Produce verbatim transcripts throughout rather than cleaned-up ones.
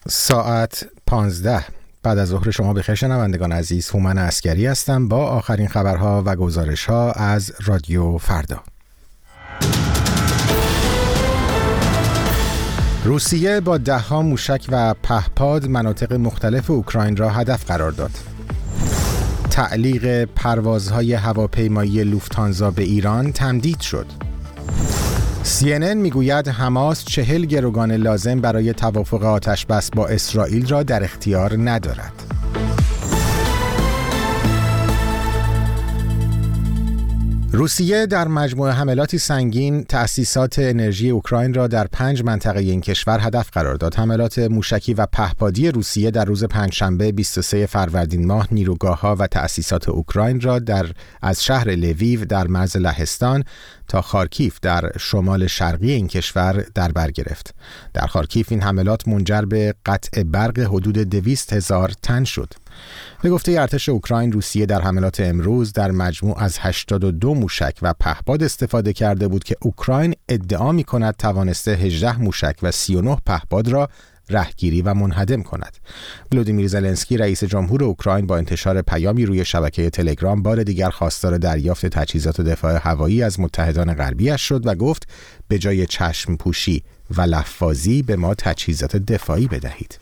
ساعت پانزده بعد از ظهر شما بخیر شنوندگان عزیز. هومن عسکری هستم با آخرین خبرها و گزارش‌ها از رادیو فردا. روسیه با ده‌ها موشک و پهپاد مناطق مختلف اوکراین را هدف قرار داد. تعلیق پروازهای هواپیمایی لوفتانزا به ایران تمدید شد. سی ان ان میگوید حماس چهل گروگان لازم برای توافق آتش‌بس با اسرائیل را در اختیار ندارد. روسیه در مجموعه حملاتی سنگین تأسیسات انرژی اوکراین را در پنج منطقه این کشور هدف قرار داد. حملات موشکی و پهپادی روسیه در روز پنجشنبه بیست و سوم فروردین ماه نیروگاه‌ها و تأسیسات اوکراین را در از شهر لویو در مرز لهستان تا خارکیف در شمال شرقی این کشور در بر گرفت. در خارکیف این حملات منجر به قطع برق حدود دویست هزار تن شد. به گفته ارتش اوکراین، روسیه در حملات امروز در مجموع از هشتاد و دو موشک و پهپاد استفاده کرده بود که اوکراین ادعا می‌کند توانسته هجده موشک و سی و نه پهپاد را رهگیری و منهدم کند. ولودیمیر زلنسکی رئیس جمهور اوکراین با انتشار پیامی روی شبکه تلگرام بار دیگر خواستار دریافت تجهیزات دفاع هوایی از متحدان غربی‌اش شد و گفت به جای چشم پوشی و لفاظی به ما تجهیزات دفاعی بدهید.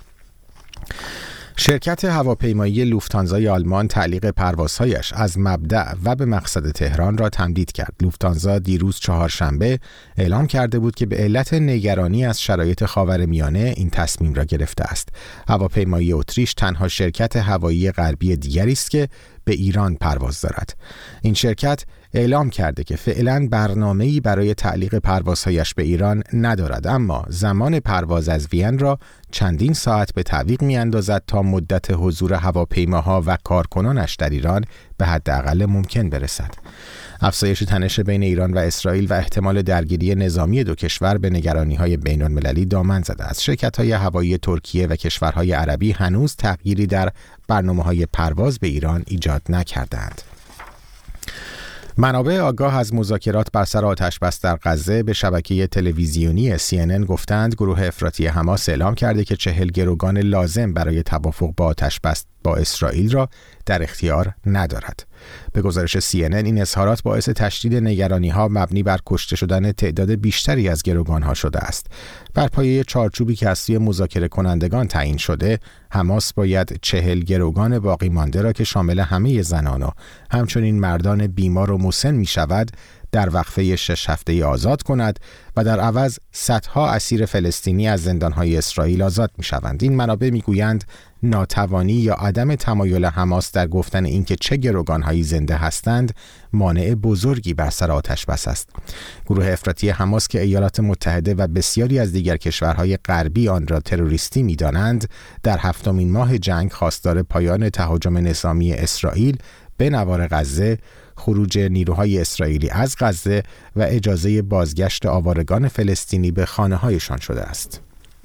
شرکت هواپیمایی لوفتانزای آلمان تعلیق پروازهایش از مبدأ و به مقصد تهران را تمدید کرد. لوفتانزا دیروز چهارشنبه اعلام کرده بود که به علت نگرانی از شرایط خاورمیانه این تصمیم را گرفته است. هواپیمایی اتریش تنها شرکت هوایی غربی دیگری است که به ایران پرواز دارد. این شرکت اعلام کرده که فعلاً برنامه‌ای برای تعلیق پروازهایش به ایران ندارد، اما زمان پرواز از وین را چندین ساعت به تعویق می‌اندازد تا مدت حضور هواپیماها و کارکنانش در ایران به حداقل ممکن برسد. افزایش تنش بین ایران و اسرائیل و احتمال درگیری نظامی دو کشور به نگرانی‌های بین‌المللی دامن زده است. شرکت‌های هوایی ترکیه و کشورهای عربی هنوز تغییری در برنامه‌های پرواز به ایران ایجاد نکردند. منابع آگاه از مذاکرات بر سر آتش‌بس در غزه به شبکه تلویزیونی سی ان ان گفتند گروه افراطی حماس اعلام کرده که چهل گروگان لازم برای توافق با آتش‌بس با اسرائیل را در اختیار ندارد. به گزارش سی ان ان این اظهارات باعث تشدید نگرانی‌ها مبنی بر کشته شدن تعداد بیشتری از گروگان‌ها شده است. بر پایه چارچوبی که از سوی مذاکره کنندگان تعیین شده، حماس باید چهل گروگان باقی مانده را که شامل همه زنان و همچنین مردان بیمار و مسن می‌شود در وقفه شش هفته‌ای آزاد کند و در عوض صدها اسیر فلسطینی از زندان‌های اسرائیل آزاد می‌شوند. این منابع می‌گویند ناتوانی یا عدم تمایل حماس در گفتن اینکه چه گروگان‌هایی زنده هستند مانع بزرگی بر سر آتش‌بس است. گروه افراطی حماس که ایالات متحده و بسیاری از دیگر کشورهای غربی آن را تروریستی می‌دانند، در هفتمین ماه جنگ خواستار پایان تهاجم نظامی اسرائیل به نوار غزه، خروج نیروهای اسرائیلی از غزه و اجازه بازگشت آوارگان فلسطینی به خانه‌هایشان شده است.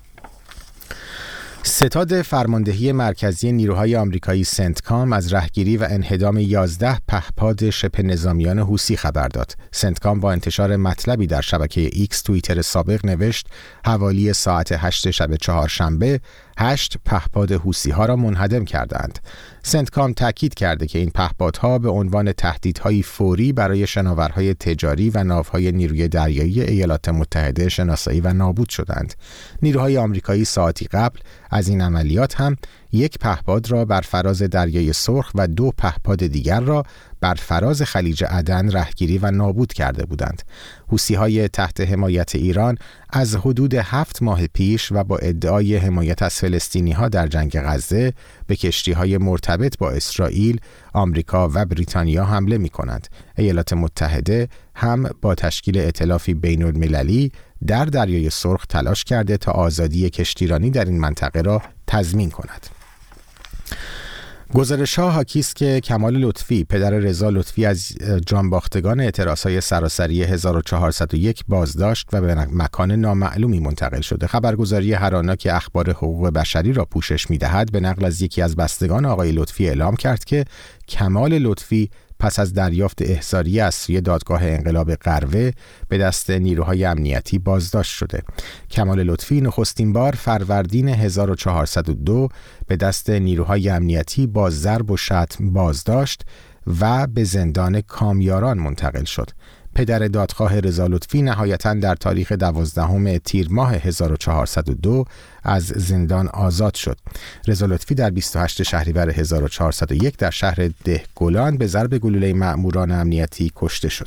ستاد فرماندهی مرکزی نیروهای آمریکایی سنتکام از رهگیری و انهدام یازده پهپاد شبه نظامیان حوثی خبر داد. سنتکام با انتشار مطلبی در شبکه ایکس توییتر سابق نوشت حوالی ساعت هشت شب چهارشنبه هشت پهپاد حوثی‌ها را منهدم کردند. سنتکام تاکید کرده که این پهپادها به عنوان تهدیدهای فوری برای شناورهای تجاری و ناوهای نیروی دریایی ایالات متحده شناسایی و نابود شدند. نیروهای آمریکایی ساعتی قبل از این عملیات هم یک پهپاد را بر فراز دریای سرخ و دو پهپاد دیگر را بر فراز خلیج عدن رهگیری و نابود کرده بودند. حوثی‌های تحت حمایت ایران از حدود هفت ماه پیش و با ادعای حمایت از فلسطینی‌ها در جنگ غزه به کشتی‌های مرتبط با اسرائیل، آمریکا و بریتانیا حمله می‌کنند. ایالات متحده هم با تشکیل ائتلافی بین‌المللی در دریای سرخ تلاش کرده تا آزادی کشتیرانی در این منطقه را تضمین کند. گزارش‌ها حاکی است که کمال لطفی پدر رضا لطفی از جانباختگان اعتراض‌های سراسری هزار و چهارصد و یک بازداشت و به مکان نامعلومی منتقل شده. خبرگزاری هرانا که اخبار حقوق بشری را پوشش می‌دهد به نقل از یکی از بستگان آقای لطفی اعلام کرد که کمال لطفی پس از دریافت احضاریه از سوی دادگاه انقلاب قروه به دست نیروهای امنیتی بازداشت شده. کمال لطفی نخستین بار فروردین هزار و چهارصد و دو به دست نیروهای امنیتی با ضرب و شتم بازداشت و به زندان کامیاران منتقل شد. پدر دادخواه رضا لطفی نهایتاً در تاریخ دوازدهم تیر ماه هزار و چهارصد و دو از زندان آزاد شد. رضا لطفی در بیست و هشتم شهریور هزار و چهارصد و یک در شهر دهگلان به ضرب گلوله مأموران امنیتی کشته شد.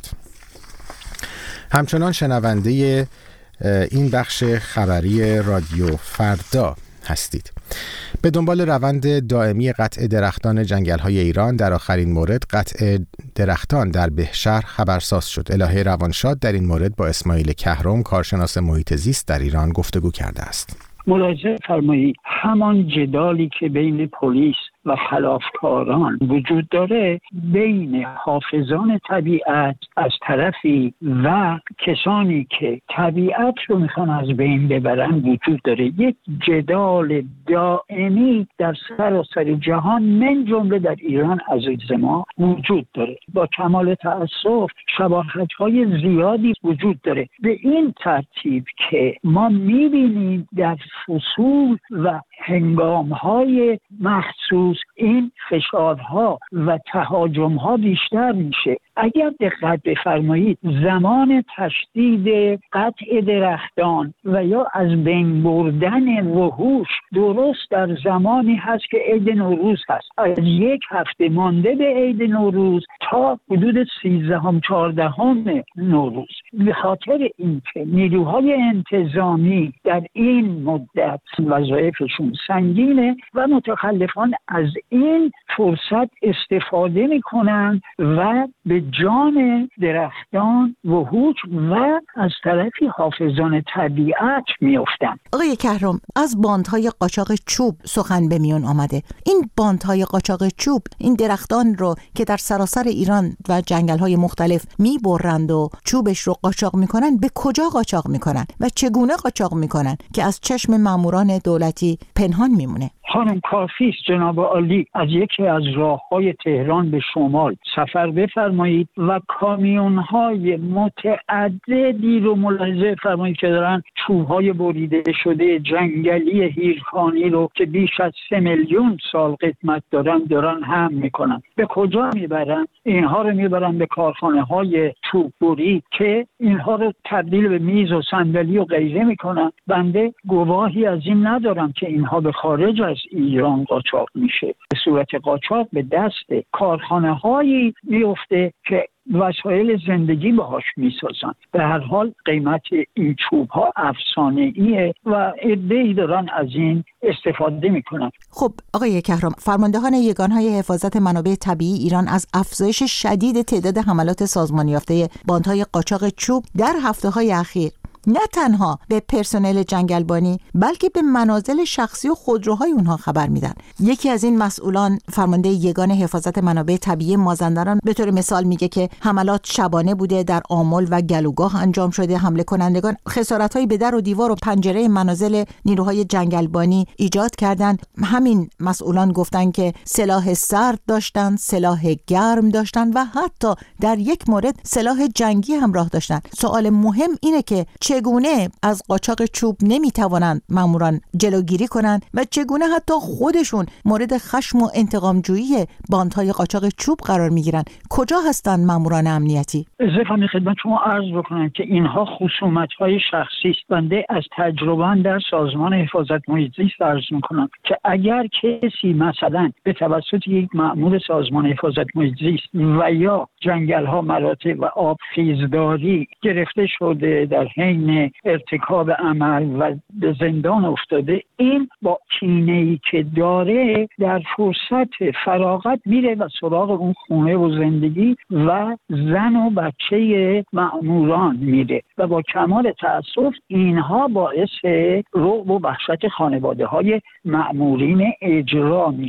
همچنان شنونده این بخش خبری رادیو فردا هستید. به دنبال روند دائمی قطع درختان جنگل‌های ایران در آخرین مورد قطع درختان در بهشهر خبرساز شد. الهه روانشاد در این مورد با اسماعیل کهرم کارشناس محیط زیست در ایران گفتگو کرده است. ملاحظه فرمایید همان جدالی که بین پلیس و خلافکاران وجود داره بین حافظان طبیعت از طرفی و کسانی که طبیعت رو میخوان از بین ببرن وجود داره. یک جدال دائمی در سراسر جهان من جمله در ایران عزیز ما وجود داره. با کمال تأسف شباهت‌های زیادی وجود داره، به این ترتیب که ما میبینیم در فصول و هنگام‌های مخصوص این فشارها و تهاجم‌ها بیشتر میشه. اگر دقت بفرمایید زمان تشدید قطع درختان و یا از بین بردن وحوش درست در زمانی هست که عید نوروز هست. از یک هفته مانده به عید نوروز تا حدود سیزدهم چهاردهم نوروز. به خاطر اینکه نیروهای انتظامی در این مدت وظایفشون سنگینه و متخلفان از این فرصت استفاده میکنن و به جان درختان وحوش و از طرفی حافظان طبیعت میافتند. آقای کهرم، از باندهای قاچاق چوب سخن به میون آمده. این باندهای قاچاق چوب این درختان رو که در سراسر ایران و جنگل‌های مختلف میبرند و چوبش رو قاچاق میکنن، به کجا قاچاق میکنن و چگونه قاچاق میکنن که از چشم ماموران دولتی پنهان میمونه؟ خانم کافی است جناب عالی از یکی از راه‌های تهران به شمال سفر بفرمایید و کامیون‌های متعددی رو ملاحظه فرمایید که دارن چوب‌های بریده شده جنگلی هیرکانی رو که بیش از سه میلیون سال قدمت دارن دارن حمل میکنن. به کجا میبرن؟ اینها رو میبرن به کارخانه‌های چوببری که اینها رو تبدیل به میز و صندلی و غیره میکنن. بنده گواهی از این ندارم که اینها به خارج از ایران قاچاق میشه. به صورت قاچاق به دست کارخانه هایی میفته که وسایل زندگی باهاش میسازن. به هر حال قیمت این چوب ها افسانه ایه و عده‌ای دارن از این استفاده میکنن. خب آقای کهرم، فرماندهان یگانهای حفاظت منابع طبیعی ایران از افزایش شدید تعداد حملات سازمانی یافته باندهای قاچاق چوب در هفته‌های اخیر نه تنها به پرسنل جنگلبانی بلکه به منازل شخصی و خودروهای اونها خبر میدن. یکی از این مسئولان، فرمانده یگان حفاظت منابع طبیعی مازندران، به طور مثال میگه که حملات شبانه بوده، در آمل و گلوگاه انجام شده. حمله کنندگان خسارت‌هایی به در و دیوار و پنجره منازل نیروهای جنگلبانی ایجاد کردند. همین مسئولان گفتن که سلاح سرد داشتن، سلاح گرم داشتن و حتی در یک مورد سلاح جنگی همراه داشتن. سوال مهم اینه که چگونه از قاچاق چوب نمیتوانند ماموران جلوگیری کنند و چگونه حتی خودشون مورد خشم و انتقامجویی باندهای قاچاق چوب قرار میگیرن؟ کجا هستند ماموران امنیتی؟ اجازه خدمت شما عرض بکنم که اینها خصومت‌های شخصی است. بنده از تجربه در سازمان حفاظت محیط زیست عرض میکنم که اگر کسی مثلا به توسط یک مأمور سازمان حفاظت محیط زیست و یا جنگل‌ها مراتع و آب خیزداری گرفته شده در حین ارتکاب عمل و به زندان افتاده، این با کینه‌ای که داره در فرصت فراغت میره و سراغ اون خونه و زندگی و زن و بچه مأموران میره و با کمال تأسف اینها باعث رعب و وحشت خانواده‌های مأمورین اجرا میشن.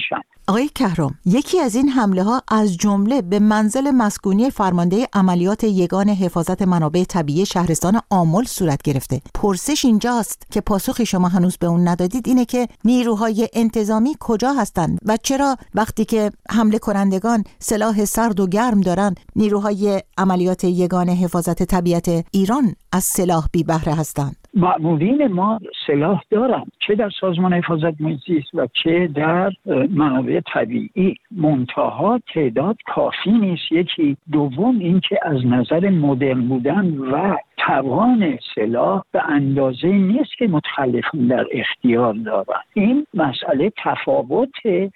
آقای کهرام، یکی از این حمله ها از جمله به منزل مسکونی فرمانده عملیات یگان حفاظت منابع طبیعی شهرستان آمل صورت گرفته. پرسش اینجاست که پاسخی شما هنوز به اون ندادید، اینه که نیروهای انتظامی کجا هستند و چرا وقتی که حمله کنندگان سلاح سرد و گرم دارن، نیروهای عملیات یگان حفاظت طبیعت ایران از سلاح بی بهره هستند؟ مأمورین ما سلاح دارن، چه در سازمان حفاظت محیط زیست و چه در منابع طبیعی، منتها تعداد کافی نیست. یکی. دوم اینکه از نظر مدرن بودن و توان سلاح به اندازه نیست که متخلفون در اختیار دارن. این مسئله تفاوت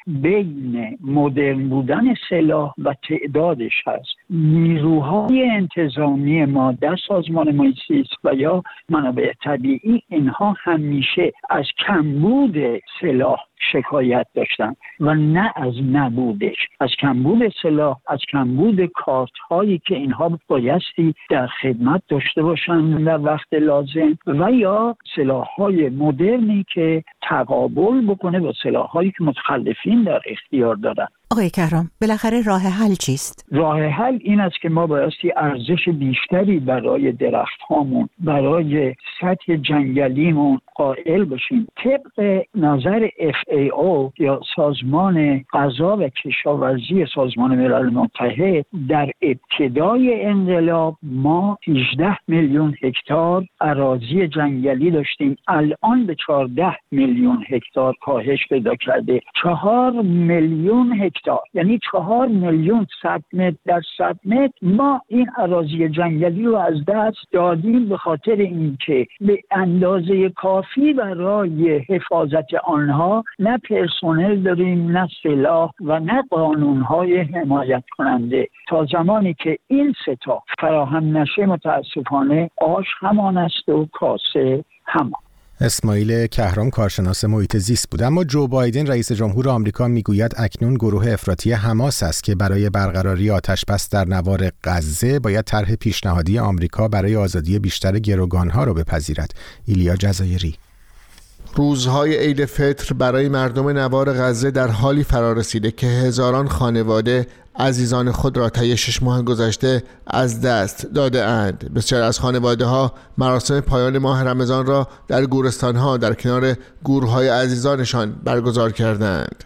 بین مدرن بودن سلاح و تعدادش هست. نیروهای انتظامی ما در سازمان محیط زیست و یا منابع طبیعی، اینها همیشه از کمبود سلاح شکایت داشتن و نه از نبودش، از کمبود سلاح، از کمبود کارت هایی که اینها بایستی در خدمت داشته باشن در وقت لازم و یا سلاح های مدرنی که تقابل بکنه با سلاح هایی که متخلفین در اختیار دارن. آقای کهرام، بالاخره راه حل چیست؟ راه حل این است که ما بایستی ارزش بیشتری برای درخت هامون، برای سطح جنگلیمون قائل بشیم. طبق نظر اف ای او یا سازمان غذا و کشاورزی سازمان ملل متحد، در ابتدای انقلاب ما هجده میلیون هکتار اراضی جنگلی داشتیم، الان به چهارده میلیون هکتار کاهش پیدا کرده. چهار میلیون هکتار یعنی چهار میلیون صد متر در صد متر ما این اراضی جنگلی رو از دست دادیم به خاطر اینکه به اندازه کافی برای حفاظت آنها نه پرسنل داریم، نه سلاح و نه قانونهای حمایت کننده. تا زمانی که این سه تا فراهم نشه متاسفانه آش همان است و کاسه همان. اسماعیل کهرام، کارشناس محیط زیست بود. اما جو بایدن رئیس جمهور آمریکا میگوید اکنون گروه افراطی حماس است که برای برقراری آتش‌بس در نوار غزه باید طرح پیشنهادی آمریکا برای آزادی بیشتر گروگانها را بپذیرد. ایلیا جزایری. روزهای عید فطر برای مردم نوار غزه در حالی فرا رسیده که هزاران خانواده عزیزان خود را طی شش ماه گذشته از دست داده اند. بسیار از خانواده ها مراسم پایان ماه رمضان را در گورستان ها در کنار گورهای عزیزانشان برگزار کردند.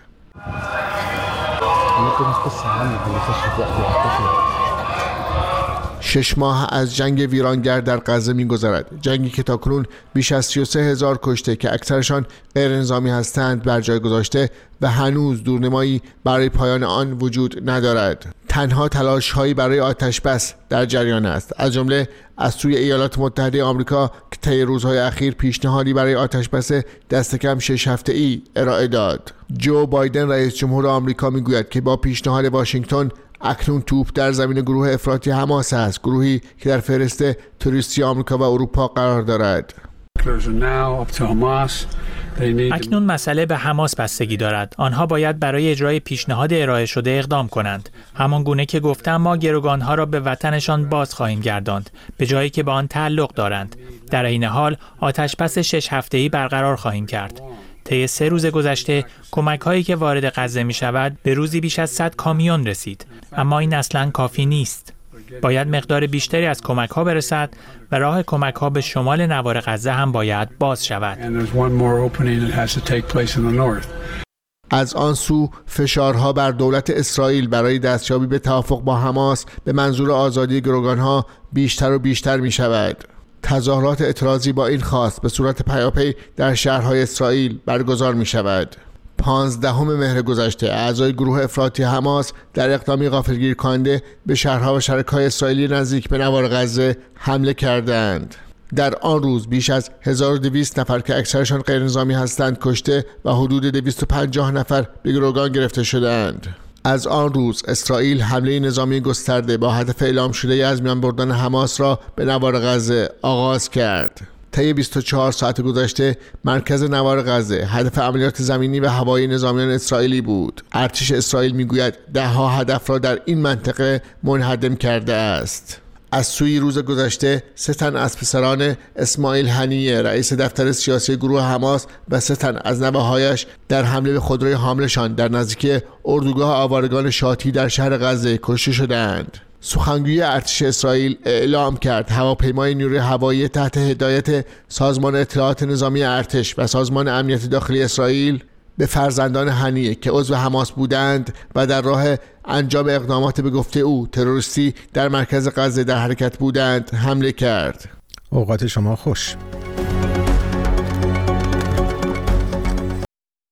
شش ماه از جنگ ویرانگر در غزه می‌گذرد، جنگی که تاکنون بیش از سی و سه هزار کشته که اکثرشان غیر نظامی هستند بر جای گذاشته و هنوز دورنمایی برای پایان آن وجود ندارد. تنها تلاش‌هایی برای آتش‌بس در جریان است، از جمله از سوی ایالات متحده آمریکا که طی روزهای اخیر پیشنهادی برای آتش‌بس دست کم شش هفته‌ای ارائه داد. جو بایدن رئیس جمهور آمریکا می‌گوید که با پیشنهاد واشنگتن اکنون توپ در زمین گروه افراطی حماس است، گروهی که در فهرست تروریستی آمریکا و اروپا قرار دارد. اکنون مسئله به حماس بستگی دارد. آنها باید برای اجرای پیشنهاد ارائه شده اقدام کنند. همان گونه که گفتم ما گروگانها را به وطنشان باز خواهیم گرداند، به جایی که به آن تعلق دارند. در این حال آتش‌بس شش هفته‌ای برقرار خواهیم کرد. طی سه روز گذشته کمک‌هایی که وارد غزه می‌شود به روزی بیش از صد کامیون رسید، اما این اصلاً کافی نیست. باید مقدار بیشتری از کمک‌ها برسد و راه کمک‌ها به شمال نوار غزه هم باید باز شود. از آن سو فشارها بر دولت اسرائیل برای دستیابی به توافق با حماس به منظور آزادی گروگانها بیشتر و بیشتر می‌شود. تظاهرات اعتراضی با این خواست به صورت پیاپی در شهرهای اسرائیل برگزار می شود. پانزدهم مهر گذشته اعضای گروه افراطی حماس در اقدامی غافلگیر کننده به شهرها و شرکای اسرائیلی نزدیک به نوار غزه حمله کردند. در آن روز بیش از هزار و دویست نفر که اکثرشان غیر نظامی هستند کشته و حدود دویست و پنجاه نفر به گروگان گرفته شدند. از آن روز اسرائیل حمله نظامی گسترده با هدف اعلام شده از میان بردن حماس را به نوار غزه آغاز کرد. طی بیست و چهار ساعت گذشته مرکز نوار غزه هدف عملیات زمینی و هوایی نظامیان اسرائیلی بود. ارتش اسرائیل میگوید ده ها هدف را در این منطقه منهدم کرده است. از سوی روز گذشته سه تن از پسران اسماعیل هنیه رئیس دفتر سیاسی گروه حماس و سه تن از نوه‌هایش در حمله به خودروی حاملشان در نزدیکی اردوگاه آوارگان شاتی در شهر غزه کشته شدند. سخنگوی ارتش اسرائیل اعلام کرد هواپیمای نیروی هوایی تحت هدایت سازمان اطلاعات نظامی ارتش و سازمان امنیت داخلی اسرائیل به فرزندان هنیه که عضو حماس بودند و در راه انجام اقدامات به گفته او تروریستی در مرکز غزه در حرکت بودند حمله کرد. اوقات شما خوش.